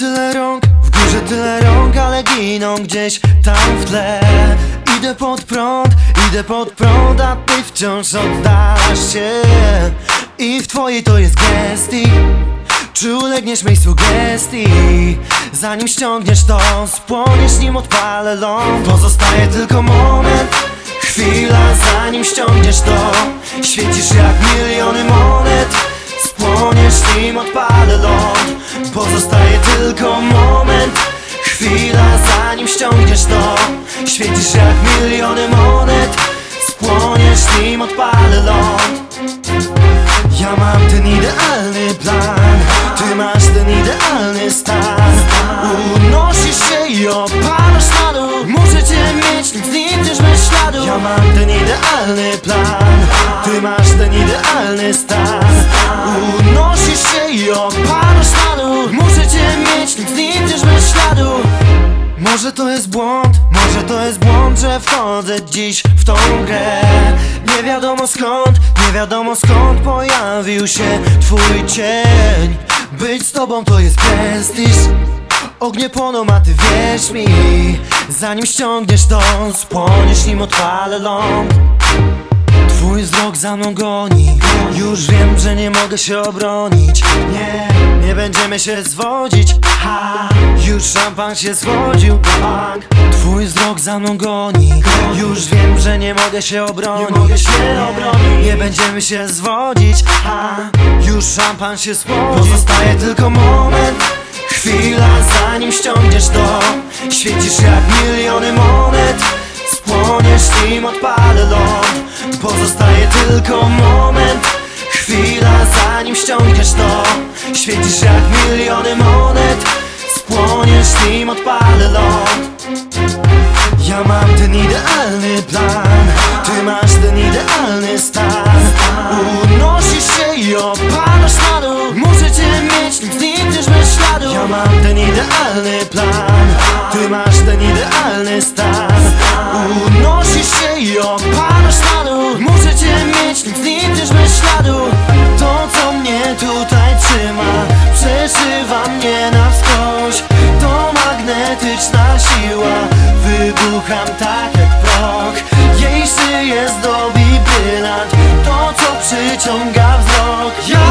w górze tyle rąk, ale giną gdzieś tam w tle. Idę pod prąd, a ty wciąż oddalasz się. I w twojej to jest gestii, czy ulegniesz mej sugestii? Zanim ściągniesz to, spłoniesz nim odpalę ląd. Pozostaje tylko moment, chwila, zanim ściągniesz to. Świecisz jak miliony monet, spłoniesz nim odpalę ląd. Pozostaje tylko moment, chwila, zanim ściągniesz to. Świecisz jak miliony monet, spłoniesz nim odpalę ląd. Ja mam ten idealny plan, ty masz ten idealny stan. Unosisz się i opadasz na dół. Muszę cię mieć, nic znikniesz bez śladu. Ja mam ten idealny plan, ty masz ten idealny stan. Unosisz się i opadasz na dół. Muszę cię mieć, nic znikniesz bez śladu. Może to jest błąd, że wchodzę dziś w tą grę. Nie wiadomo skąd pojawił się twój cień. Być z tobą to jest prestiż, ognie płoną, a ty wierz mi. Zanim ściągniesz to, spłoniesz nim odpalę ląd. Twój wzrok za mną goni, już wiem, że nie mogę się obronić. Nie będziemy się zwodzić, już szampan się schłodził. Twój wzrok za mną goni, już wiem, że nie mogę się obronić. Nie będziemy się zwodzić, już szampan się schłodził. Pozostaje tylko moment, chwila, zanim ściągniesz to. Świecisz jak miliony monet, spłoniesz nim odpalę ląd. Pozostaje tylko moment, chwila, zanim ściągniesz to. Świecisz jak miliony monet, spłoniesz nim odpalę ląd. Ja mam ten idealny plan, ty masz ten idealny stan. Unosisz się i opadasz na dół. Muszę cię mieć, nim znikniesz bez śladu. Ja mam ten idealny plan, ty masz ten idealny stan. Unosisz się i opadasz na dół. Muszę cię mieć, nim znikniesz bez śladu. To co mnie tutaj trzyma, przeszywa mnie na wskroś. To magnetyczna siła, wybucham tak jak proch. Jej szyję zdobi brylant, to co przyciąga wzrok.